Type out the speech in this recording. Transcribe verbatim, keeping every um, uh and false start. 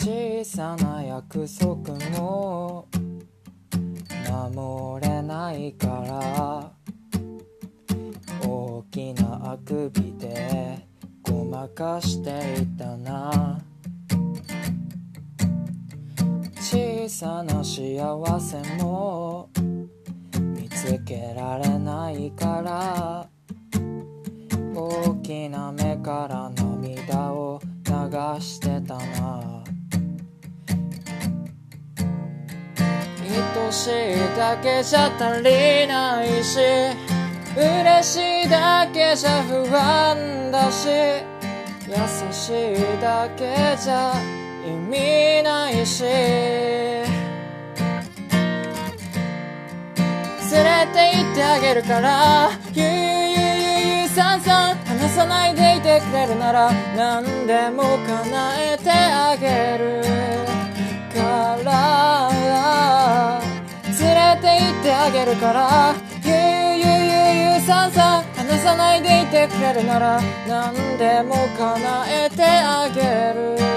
小さな約束も守れないから大きなあくびでごまかしていたな。小さな幸せも見つけられないから大きな目から涙を流してたな。愛しいだけじゃ足りないし嬉しいだけじゃ不安だし優しいだけじゃ意味ないし連れて行ってあげるからゆうゆうゆうゆうさんさん離さないでいてくれるなら何でも叶えてあげるから連れて行ってあげるからゆうゆうゆうゆうさんさん離さないでいてくれるなら何でも叶えてあげる